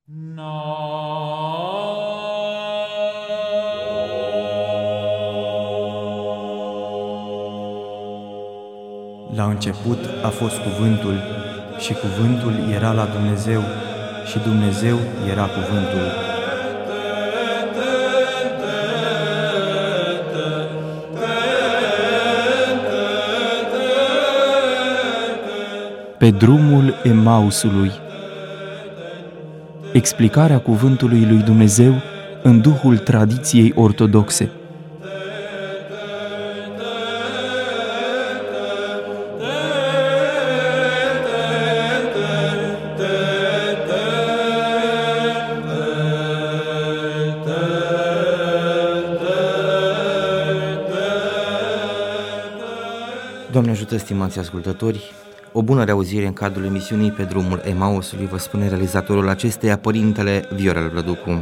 La început a fost Cuvântul și Cuvântul era la Dumnezeu și Dumnezeu era Cuvântul. Pe drumul Emausului. Explicarea Cuvântului lui Dumnezeu în duhul tradiției ortodoxe. Doamne ajută, stimați ascultători! O bună reauzire în cadrul emisiunii Pe drumul Emausului, vă spune realizatorul acesteia, Părintele Viorel Vlăducu.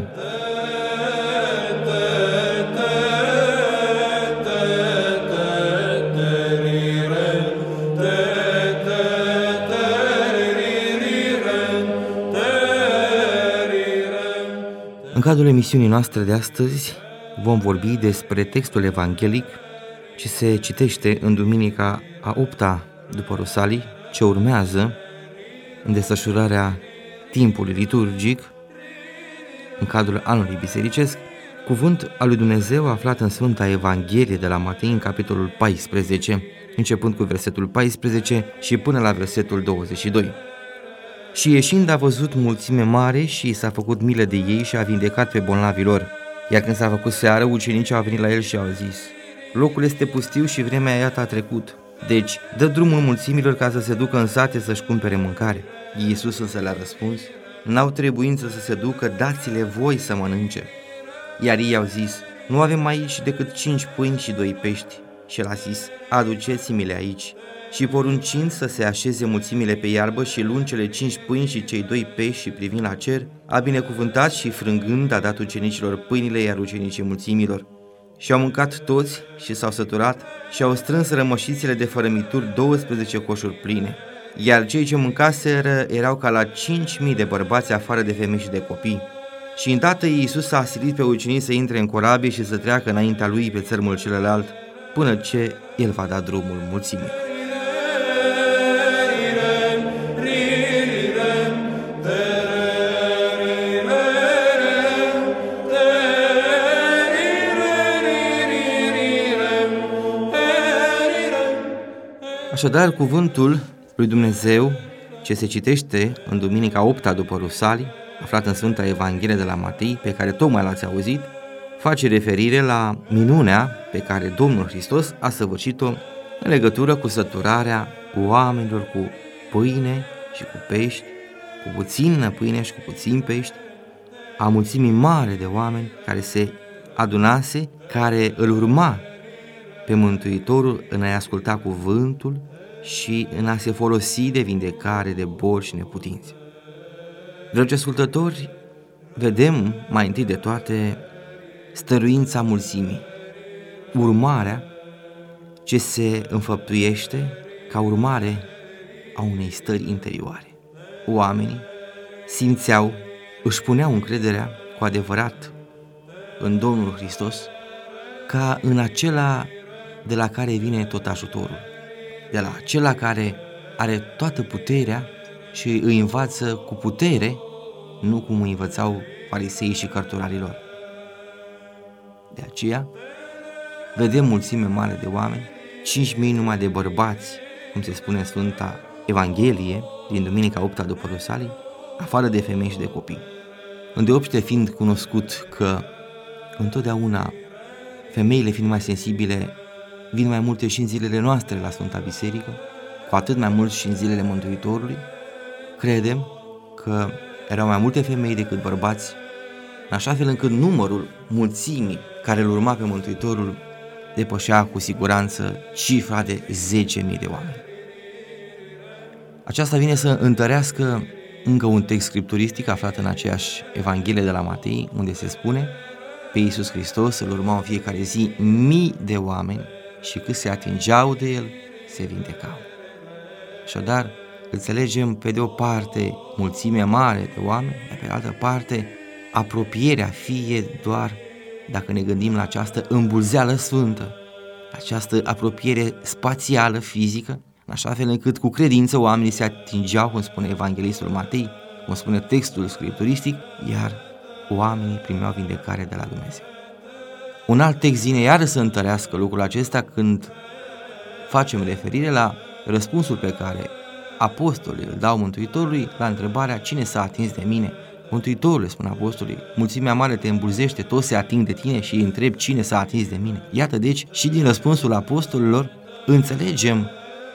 În cadrul emisiunii noastre de astăzi vom vorbi despre textul evanghelic ce se citește în duminica a 8-a după Rusalii, ce urmează în desfășurarea timpului liturgic în cadrul anului bisericesc, cuvânt al lui Dumnezeu aflat în Sfânta Evanghelie de la Matei, în capitolul 14, începând cu versetul 14 și până la versetul 22. Și ieșind a văzut mulțime mare și s-a făcut milă de ei și a vindecat pe bolnavii lor. Iar când s-a făcut seară, ucenicii au venit la el și au zis: locul este pustiu și vremea iată a trecut. Deci, dă drumul mulțimilor ca să se ducă în sate să-și cumpere mâncare. Iisus însă le-a răspuns: n-au trebuință să se ducă, dați-le voi să mănânce. Iar ei au zis: nu avem aici decât 5 pâini și 2 pești. Și el a zis: aduceți-mi-le aici. Și poruncind să se așeze mulțimile pe iarbă și luând cele 5 pâini și cei 2 pești și privind la cer, a binecuvântat și frângând a dat ucenicilor pâinile, iar ucenicii mulțimilor. Și au mâncat toți și s-au săturat și au strâns rămășițele de fărămituri 12 coșuri pline. Iar cei ce mâncaseră erau ca la 5.000 de bărbați, afară de femei și de copii. Și îndată Iisus a silit pe ucenici să intre în corabie și să treacă înaintea lui pe țărmul celălalt, până ce el va da drumul mulțimii. Așadar, cuvântul lui Dumnezeu, ce se citește în duminica 8-a după Rusalii, aflat în Sfânta Evanghelie de la Matei, pe care tocmai l-ați auzit, face referire la minunea pe care Domnul Hristos a săvârșit-o în legătură cu săturarea oamenilor cu pâine și cu pești, cu puțină pâine și cu puțin pești, a mulțimii mare de oameni care se adunase, care îl urma pe Mântuitorul în a-i asculta cuvântul și în a se folosi de vindecare de boli și neputințe. Dragi ascultători, vedem mai întâi de toate stăruința mulțimii, urmarea ce se înfăptuiește ca urmare a unei stări interioare. Oamenii simțeau, își puneau încrederea cu adevărat în Domnul Hristos ca în acela de la care vine tot ajutorul, de la acela care are toată puterea și îi învață cu putere, nu cum îi învățau fariseii și cărturarii lor. De aceea, vedem mulțime mare de oameni, 5.000 numai de bărbați, cum se spune în Sfânta Evanghelie, din duminica 8-a după Rusalii, afară de femei și de copii. Îndeopște fiind cunoscut că întotdeauna femeile fiind mai sensibile, vin mai multe și în zilele noastre la Sfânta Biserică, cu atât mai mult și în zilele Mântuitorului, credem că erau mai multe femei decât bărbați, în așa fel încât numărul mulțimii care îl urma pe Mântuitorul depășea cu siguranță cifra de 10.000 de oameni. Aceasta vine să întărească încă un text scripturistic aflat în aceeași Evanghelie de la Matei, unde se spune: pe Iisus Hristos îl urmau în fiecare zi mii de oameni și cât se atingeau de el, se vindecau. Așadar, înțelegem pe de o parte mulțimea mare de oameni, dar pe altă parte apropierea fie doar dacă ne gândim la această îmbulzeală sfântă, această apropiere spațială, fizică, în așa fel încât cu credință oamenii se atingeau, cum spune Evanghelistul Matei, cum spune textul scripturistic, iar oamenii primeau vindecare de la Dumnezeu. Un alt text vine iară să întărească lucrul acesta când facem referire la răspunsul pe care apostolii îl dau Mântuitorului la întrebarea cine s-a atins de mine. Mântuitorule, spune apostolii, mulțimea mare te îmbulzește, toți se ating de tine și îi întreb cine s-a atins de mine. Iată deci și din răspunsul apostolilor înțelegem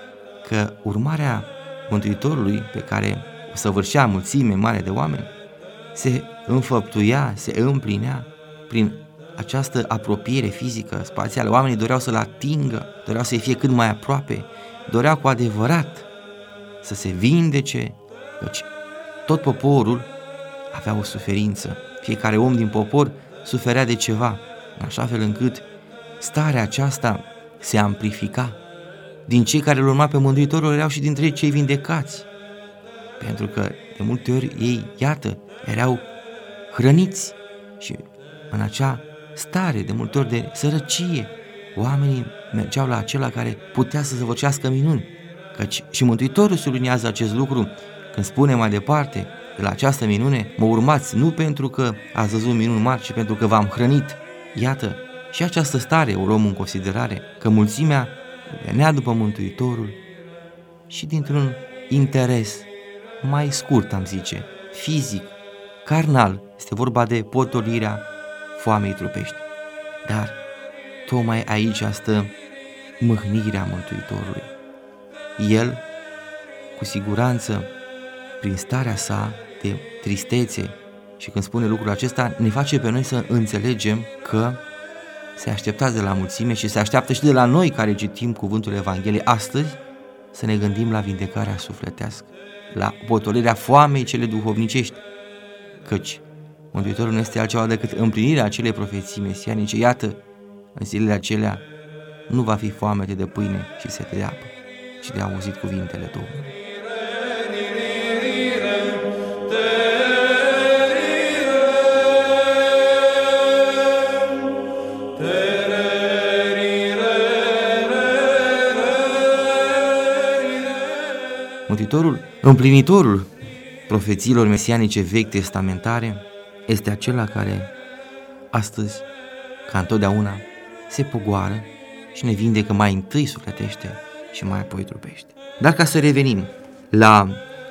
că urmarea Mântuitorului pe care o săvârșea mulțime mare de oameni se înfăptuia, se împlinea prin această apropiere fizică, spațială. Oamenii doreau să-l atingă, doreau să-i fie cât mai aproape, doreau cu adevărat să se vindece, căci tot poporul avea o suferință. Fiecare om din popor suferea de ceva, în așa fel încât starea aceasta se amplifica. Din cei care îl urma pe Mântuitorul erau și dintre cei vindecați, pentru că de multe ori ei, iată, erau hrăniți și în acea stare de multe ori de sărăcie, oamenii mergeau la acela care putea să săvârșească minuni, căci și Mântuitorul subliniază acest lucru când spune mai departe, de la această minune mă urmați nu pentru că ați văzut minuni mari, ci pentru că v-am hrănit. Iată, și această stare o luăm în considerare, că mulțimea venea după Mântuitorul și dintr-un interes mai scurt, am zice, fizic, carnal, este vorba de potolirea foamei trupești. Dar tocmai aici stă mâhnirea Mântuitorului. El, cu siguranță, prin starea sa de tristețe, și când spune lucrul acesta, ne face pe noi să înțelegem că se aștepta de la mulțime și se așteaptă și de la noi care citim cuvântul Evangheliei astăzi să ne gândim la vindecarea sufletească, la potolirea foamei cele duhovnicești, căci Mântuitorul nu este altceva decât împlinirea acelei profeții mesianice. Iată, în zilele acelea nu va fi foamete de pâine și sete de apă, ci de auzit cuvintele Domnului. Mântuitorul, împlinitorul profețiilor mesianice vechi testamentare, este acela care astăzi, ca întotdeauna, se pogoară și ne vindecă mai întâi sufletește și mai apoi trupește. Dar ca să revenim la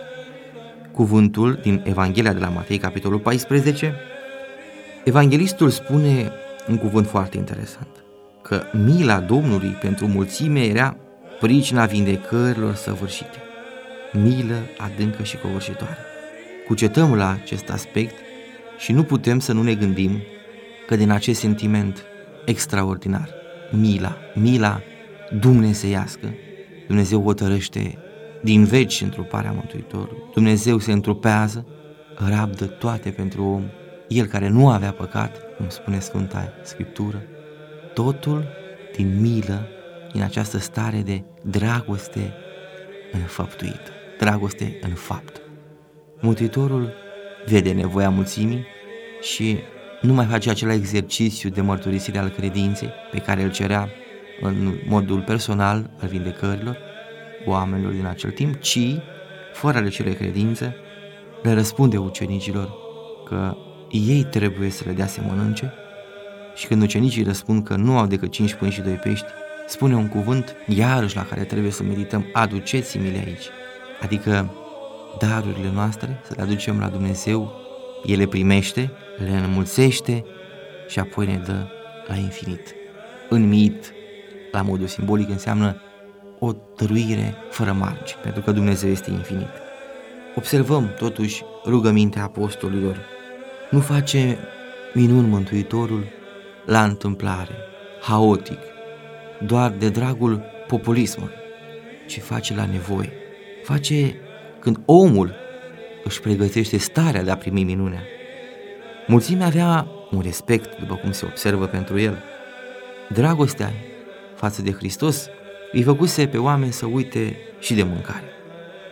cuvântul din Evanghelia de la Matei, capitolul 14, evanghelistul spune un cuvânt foarte interesant, că mila Domnului pentru mulțime era pricina vindecărilor săvârșite. Milă adâncă și covârșitoare. Cugetăm la acest aspect și nu putem să nu ne gândim că din acest sentiment extraordinar, mila dumnezeiască, Dumnezeu hotărăște din veci întruparea Mântuitorului, Dumnezeu se întrupează, rabdă toate pentru om, El care nu avea păcat, cum spune Sfânta Scriptură, totul din milă, din această stare de dragoste înfăptuită, dragoste în fapt. Mântuitorul vede nevoia mulțimii și nu mai face acela exercițiu de mărturisire al credinței pe care îl cerea în modul personal al vindecărilor oamenilor din acel timp, ci, fără a le cere credință, le răspunde ucenicilor că ei trebuie să le dea să mănânce și când ucenicii răspund că nu au decât 5 pâini și 2 pești, spune un cuvânt iarăși la care trebuie să medităm: aduceți-mi-le aici. Adică darurile noastre să le aducem la Dumnezeu, El le primește, le înmulțește și apoi ne dă la infinit. Înmiit, la modul simbolic, înseamnă o dăruire fără margini, pentru că Dumnezeu este infinit. Observăm totuși rugămintea apostolilor. Nu face minuni Mântuitorul la întâmplare, haotic, doar de dragul populismului, ci face la nevoie. Face când omul își pregătește starea de a primi minunea. Mulțimea avea un respect, după cum se observă, pentru el. Dragostea față de Hristos îi făcuse pe oameni să uite și de mâncare.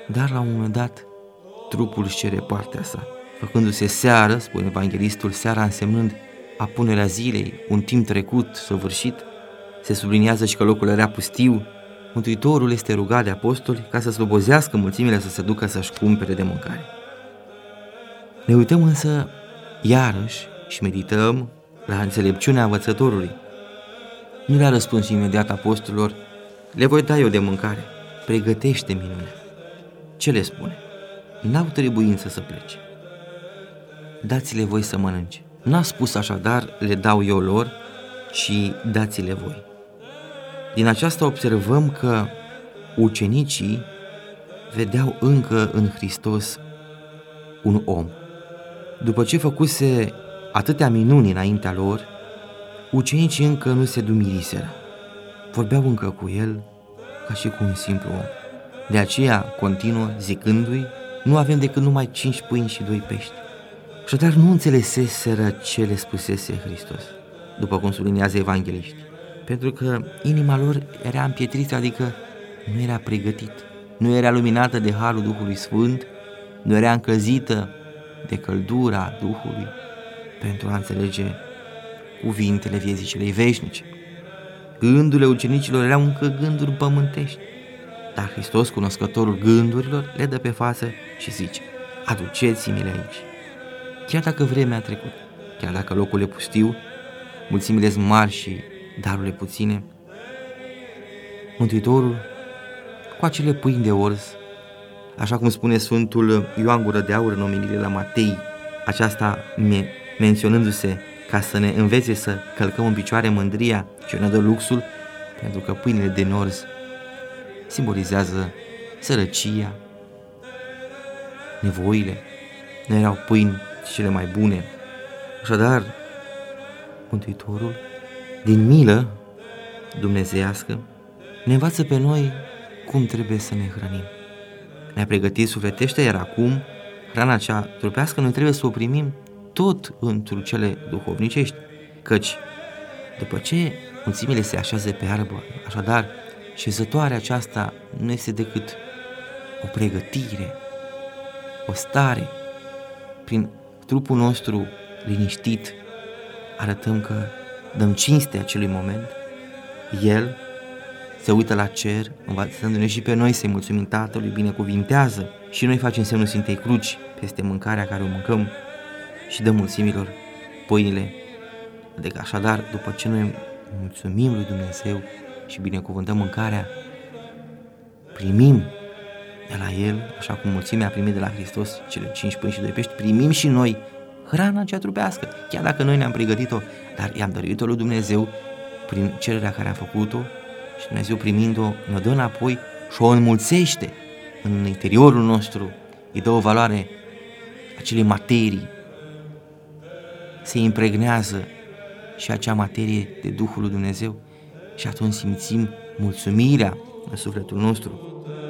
dar la un moment dat trupul își cere partea sa. Făcându-se seară, spune evanghelistul, seara însemnând apunerea zilei, un timp trecut, săvârșit, se subliniază și că locul era pustiu. Mântuitorul este rugat de apostoli ca să slobozească mulțimile să se ducă să-și cumpere de mâncare. Ne uităm însă iarăși și medităm la înțelepciunea învățătorului. Nu le-a răspuns imediat apostolilor: le voi da eu de mâncare, pregătește minunea. Ce le spune? N-au trebuință să plece, dați-le voi să mănânce. N-a spus așadar le dau eu lor, ci dați-le voi. Din aceasta observăm că ucenicii vedeau încă în Hristos un om. După ce făcuse atâtea minuni înaintea lor, ucenicii încă nu se dumiriseră. Vorbeau încă cu el ca și cu un simplu om. De aceea continuă zicându-i: nu avem decât numai 5 pâini și 2 pești. Așadar nu înțeleseseră ce le spusese Hristos, după cum subliniază evangheliștii, pentru că inima lor era împietrită, adică nu era pregătit, nu era luminată de harul Duhului Sfânt, nu era încălzită de căldura Duhului pentru a înțelege cuvintele vieții celei veșnice. Gândurile ucenicilor erau încă gânduri pământești, dar Hristos, cunoscătorul gândurilor, le dă pe față și zice: aduceți-mi-le aici. Chiar dacă vremea a trecut, chiar dacă locul e pustiu, mulțimile sunt mari și darurile puține, Mântuitorul, cu acele pâini de orz, așa cum spune Sfântul Ioan Gură de Aur în omeniile la Matei, aceasta menționându-se ca să ne învețe să călcăm în picioare mândria și ne dă luxul, pentru că pâinile de orz simbolizează sărăcia, nevoile, nu erau pâini cele mai bune. Așadar, Mântuitorul, din milă dumnezeiască, ne învață pe noi cum trebuie să ne hrănim. Ne-a pregătit sufletește, iar acum hrana cea trupească noi trebuie să o primim tot într cele duhovnicești, căci după ce mulțimile se așează pe arbă, așadar șezătoarea aceasta nu este decât o pregătire, o stare. Prin trupul nostru liniștit arătăm că dăm cinste acelui moment. El se uită la cer, învățându-ne și pe noi să-i mulțumim Tatălui, binecuvintează și noi facem semnul Sfintei Cruci peste mâncarea care o mâncăm și dăm mulțimilor pâinile. Adică așadar, după ce noi mulțumim lui Dumnezeu și binecuvântăm mâncarea, primim de la El, așa cum mulțimea a primit de la Hristos cele 5 pâini și 2 pești, primim și noi hrana cea trupească, chiar dacă noi ne-am pregătit-o, dar i-am dăruit-o lui Dumnezeu prin cererea care a făcut-o și Dumnezeu primind-o ne dă înapoi și o înmulțește în interiorul nostru, îi dă o valoare acelei materii, se impregnează și acea materie de Duhul lui Dumnezeu și atunci simțim mulțumirea în sufletul nostru.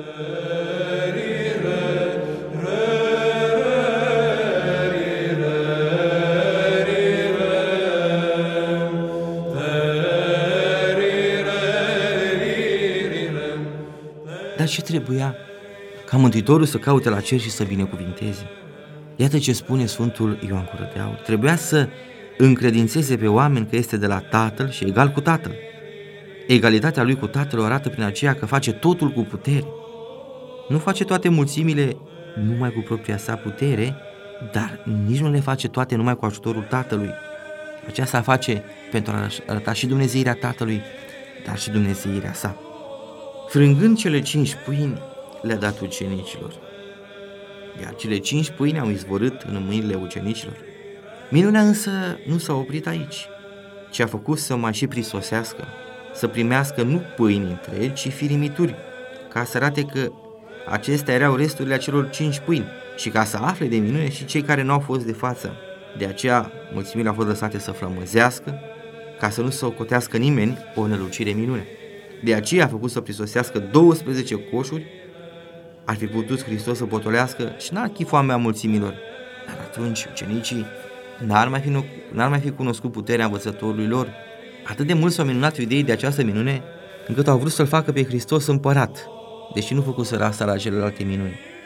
Dar ce trebuia? Ca Mântuitorul să caute la cer și să binecuvinteze. Iată ce spune Sfântul Ioan Gură de Aur. Trebuia să încredințeze pe oameni că este de la Tatăl și egal cu Tatăl. Egalitatea lui cu Tatăl o arată prin aceea că face totul cu putere. Nu face toate mulțimile numai cu propria sa putere, dar nici nu le face toate numai cu ajutorul Tatălui. Aceasta face pentru a arăta și dumnezeirea Tatălui, dar și dumnezeirea sa. Frângând cele 5 pâini, le-a dat ucenicilor, iar cele 5 pâini au izvorât în mâinile ucenicilor. Minunea însă nu s-a oprit aici, ci a făcut să mai și prisosească, să primească nu pâini întregi, ci firimituri, ca să arate că acestea erau resturile acelor 5 pâini și ca să afle de minune și cei care nu au fost de față. De aceea mulțimile au fost lăsate să flămânzească, ca să nu se ocotească nimeni o nălucire minune. De aceea a făcut să prisosească 12 coșuri. Ar fi putut Hristos să potolească și n-ar fi foamea mulțimilor, dar atunci ucenicii n-ar mai fi cunoscut puterea învățătorului lor. Atât de mult s-au minunat iudeii de această minune, încât au vrut să-L facă pe Hristos împărat, deși nu făcuseră asta la celelalte minuni.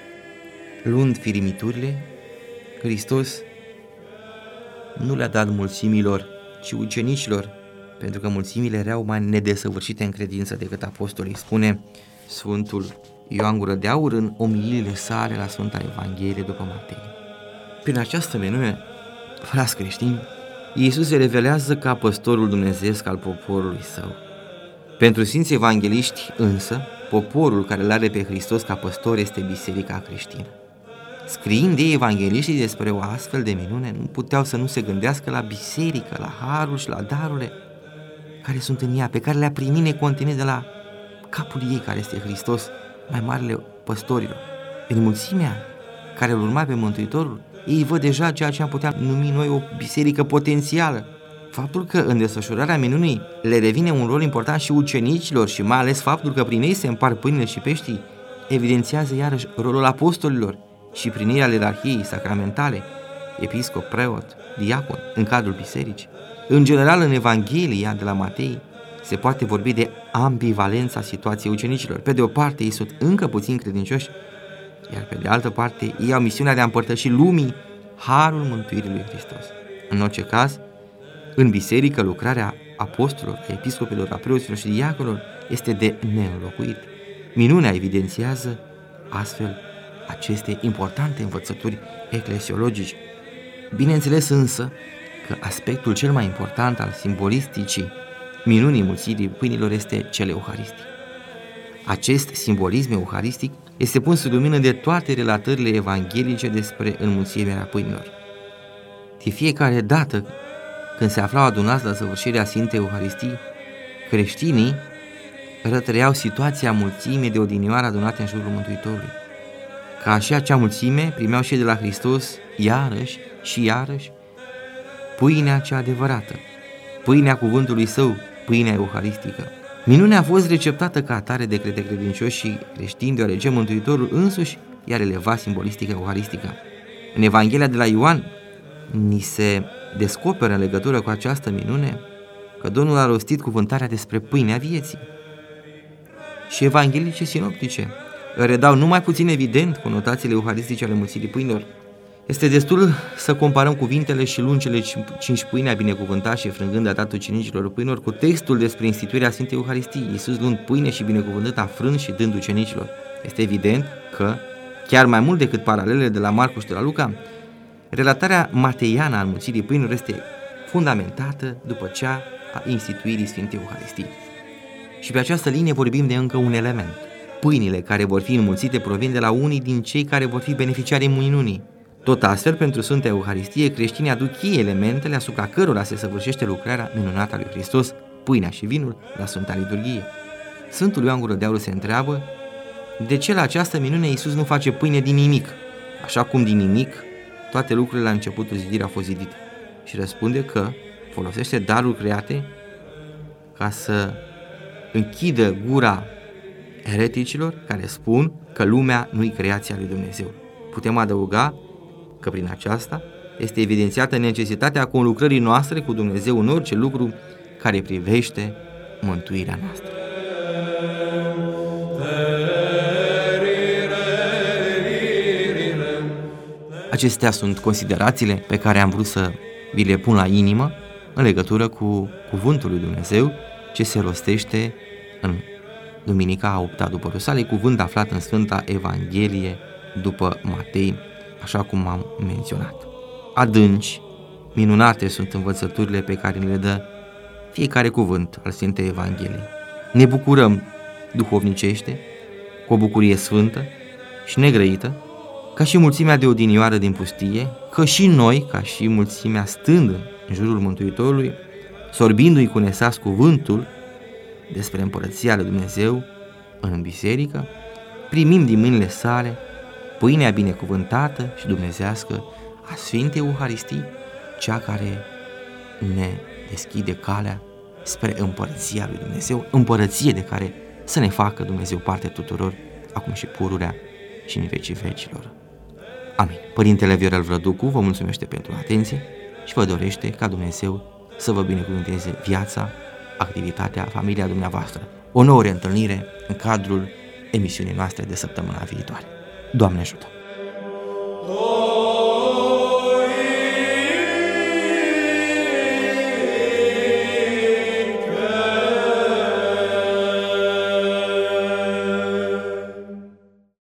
luând firimiturile, Hristos nu le-a dat mulțimilor, ci ucenicilor, pentru că mulțimile erau mai nedesăvârșite în credință decât apostolii, spune Sfântul Ioan Gură de Aur în omiliile sale la Sfânta Evanghelie după Matei. Prin această minune, frați creștini, Iisus se revelează ca păstorul dumnezeiesc al poporului său. Pentru sfinții evangheliști însă, poporul care îl are pe Hristos ca păstor este biserica creștină. Scriind ei evangheliștii despre o astfel de minune, nu puteau să nu se gândească la biserică, la harul și la darurile care sunt în ea, pe care le-a primit necontenit de la capul ei, care este Hristos, mai marele păstorilor. În mulțimea care îl urma pe Mântuitorul, ei văd deja ceea ce am putea numi noi o biserică potențială. Faptul că în desfășurarea minunii le revine un rol important și ucenicilor și mai ales faptul că prin ei se împart pâinile și peștii, evidențiază iarăși rolul apostolilor și prin ei al ierarhiei sacramentale, episcop, preot, diacon, în cadrul bisericii. În general, în Evanghelia de la Matei se poate vorbi de ambivalența situației ucenicilor. Pe de o parte, ei sunt încă puțin credincioși, iar pe de altă parte, ei au misiunea de a împărtăși lumii harul mântuirii lui Hristos. În orice caz, în biserică, lucrarea apostolilor, a episcopilor, a preoților și diaconilor este de neînlocuit. Minunea evidențiază astfel aceste importante învățături eclesiologice. Bineînțeles însă că aspectul cel mai important al simbolisticii minunii mulțirii pâinilor este cel euharistic. Acest simbolism euharistic este pus sub lumină de toate relatările evanghelice despre înmulțirea pâinilor. De fiecare dată când se aflau adunați la săvârșirea Sfintei Euharistii, creștinii rătrăiau situația mulțimii de odinioară adunate în jurul Mântuitorului. Ca și acea mulțime primeau și de la Hristos iarăși și iarăși pâinea cea adevărată, pâinea cuvântului său, pâinea euharistică. Minunea a fost receptată ca atare de către credincioși și creștini, deoarece Mântuitorul însuși i-a relevat simbolistica euharistică. În Evanghelia de la Ioan ni se descoperă în legătură cu această minune că Domnul a rostit cuvântarea despre pâinea vieții. Și evanghelice sinoptice redau numai puțin evident conotațiile euharistice ale mulțirii pâinilor. Este destul să comparăm cuvintele și luând cele 5 pâini a binecuvântat și frângând a dat ucenicilor pâinilor cu textul despre instituirea Sfintei Euharistii, Iisus luând pâine și binecuvântând a frânt și dând ucenicilor. Este evident că, chiar mai mult decât paralelele de la Marcu și de la Luca, relatarea mateiană a înmulțirii pâinilor este fundamentată după cea a instituirii Sfintei Euharistii. Și pe această linie vorbim de încă un element. Pâinile care vor fi înmulțite provin de la unii din cei care vor fi beneficiarii minunii. Tot astfel, pentru Sfânta Euharistie, creștinii aduc ei elementele asupra cărora se săvârșește lucrarea minunată a lui Hristos, pâinea și vinul, la Sfânta Liturghie. Sfântul Ioan Gură de Aur se întreabă de ce la această minune Iisus nu face pâine din nimic, așa cum din nimic toate lucrurile la începutul zidirii au fost zidite. Și răspunde că folosește daruri create ca să închidă gura ereticilor care spun că lumea nu-i creația lui Dumnezeu. Putem adăuga că prin aceasta este evidențiată necesitatea conlucrării noastre cu Dumnezeu în orice lucru care privește mântuirea noastră. Acestea sunt considerațiile pe care am vrut să vi le pun la inimă în legătură cu cuvântul lui Dumnezeu ce se rostește în Duminica a 8-a după Rusalii, cuvânt aflat în Sfânta Evanghelie după Matei, așa cum am menționat. Adânci, minunate sunt învățăturile pe care le dă fiecare cuvânt al Sfintei Evangheliei. Ne bucurăm duhovnicește, cu o bucurie sfântă și negrăită, ca și mulțimea de odinioară din pustie, că și noi, ca și mulțimea stând în jurul Mântuitorului, sorbindu-i cu nesas cuvântul despre împărăția lui Dumnezeu în biserică, primim din mâinile sale pâinea binecuvântată și dumnezească a Sfintei Euharistii, cea care ne deschide calea spre împărăția lui Dumnezeu, împărăție de care să ne facă Dumnezeu parte tuturor, acum și pururea și în vecii vecilor. Amin. Părintele Viorel Vrăducu vă mulțumește pentru atenție și vă dorește ca Dumnezeu să vă binecuvânteze viața, activitatea, familia dumneavoastră. O nouă reîntâlnire în cadrul emisiunii noastre de săptămâna viitoare. Doamne ajută! Domnul